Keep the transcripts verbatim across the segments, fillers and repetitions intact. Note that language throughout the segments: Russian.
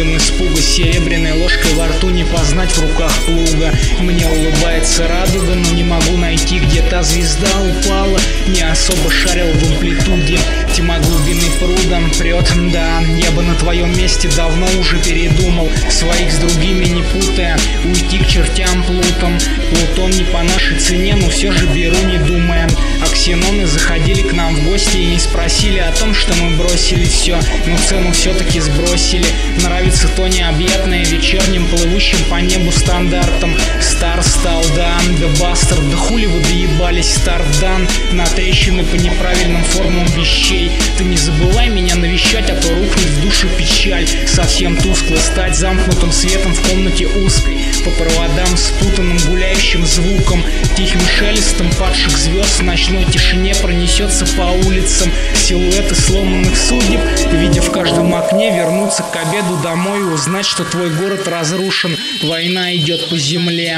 видом испуга, серебряной ложкой во рту не познать в руках плуга. Мне улыбается радуга, но не могу найти, где та звезда упала. Не особо шарил в амплитуде, тьма глубины прудом прет, да. Я бы на твоем месте давно уже передумал, своих с другими не путая, уйти к чертям плутом. Плутон не по нашей цене, но все же беру, не думая. А ксеноны заходили к нам в гости и не спросили о том, что мы бросили все, но цену все-таки сбросили. Нравится то необъятное вечерним плывущим по небу стандартом. Стар стал, да, да бастард, да хули вы доебались, старт дан на трещины по неправильным формам вещей. Ты не забывай меня навещать, а то рухнет в душу печаль. Совсем тускло стать замкнутым светом в комнате узкой, по проводам спутанным гуляющим звуком, тихим шелестом падших звезд в ночной тишине пронесется по улицам силуэты сломанных судеб, видя в каждом окне вернуться к обеду домой и узнать, что твой город разрушен, война идет по земле.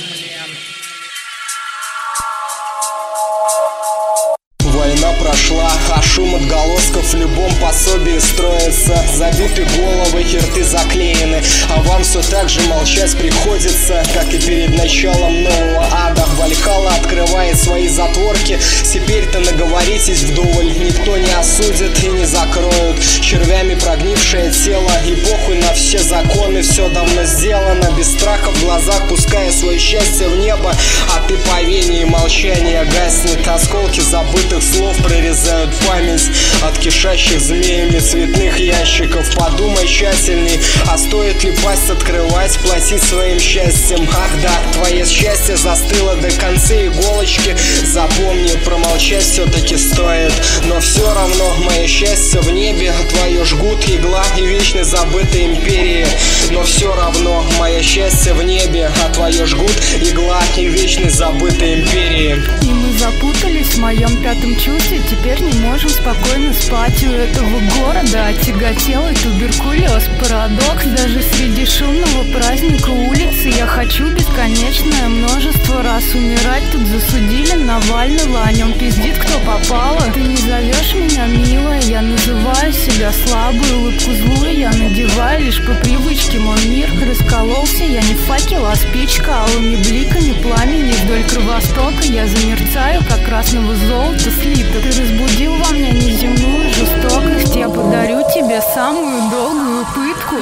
Война прошла, а шум отголосков в любом пособии строится. Забиты головы, рты заклеены, а вам все так же молчать приходится, как и перед началом нового ада. Вальхалла открывает свои затворки, теперь-то наговоритесь вдоволь, никто не осудит и не закроют. Червями прогнившее тело, и похуй на все законы, все давно сделано. Без страха в глазах, пуская свое счастье в небо, а ты по вене и молчание гаснет. Осколки забытых слов прорезают память от кишащих змеями цветных ящиков. Подумай тщательней, а стоит ли пасть открывать, платить своим счастьем? Ах да, твое счастье застыло до конца иголочки. Запомни, промолчать все-таки стоит. Но все равно мое счастье в небе, твое жгут игла и вечно забытой империи. Но все равно мое счастье в небе, а твое жгут игла и вечно забытой империи. И мы запутались в моем пятом чувстве, теперь не можем спокойно спать. У этого города отяготелый туберкулез. Парадокс, даже среди шумного праздника улицы я хочу бесконечное множество раз умирать. Тут засудили Навального, о нем пиздит кто попало. Ты не зовешь меня милая, я называю себя слабой. Улыбку злую я надеваю лишь по привычке. Мой мир раскололся, я не факел, а спичка. Алыми бликами пламени вдоль Кровостока я замерцаю, как красного золота слиток. Ты разбудил во мне неземную жестокость, я подарю тебе самую долгую пытку.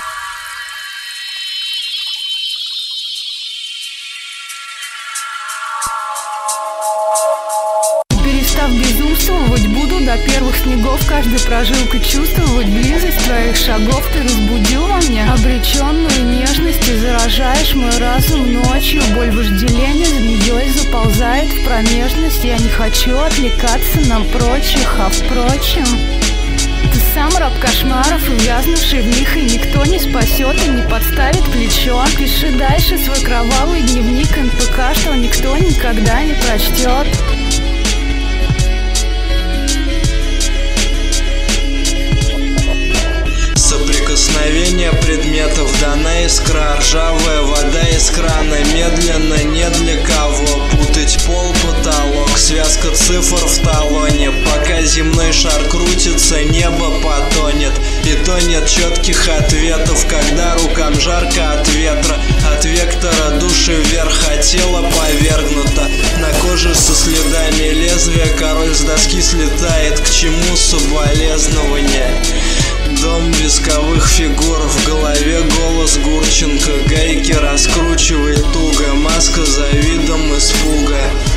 Перестав безумствовать, буду до первых снегов каждой прожилкой чувствовать близость твоих шагов. Ты разбудил во мне обреченную нежность и заражаешь мой разум ночью. Боль вожделения змеей заползает в промежность. Я не хочу отвлекаться на прочих, а впрочем, ты сам раб кошмаров, увязнувший в них, и никто не спасет и не подставит плечо. Пиши дальше свой кровавый дневник эн пэ ка, что никто никогда не прочтет. Соприкосновение предметов, дана искра, ржавая вода из крана. Медленно, не для кого, путать пол, потолок, связка цифр в талоне. Пока земной шар крутится, небо потонет. И то нет четких ответов, когда рукам жарко от ветра. От вектора души вверх, а тело повергнуто. На коже со следами лезвия король с доски слетает. К чему соболезнования? Дом висковых фигур, в голове голос Гурченко. Гайки раскручивает туго, маска за видом испуга.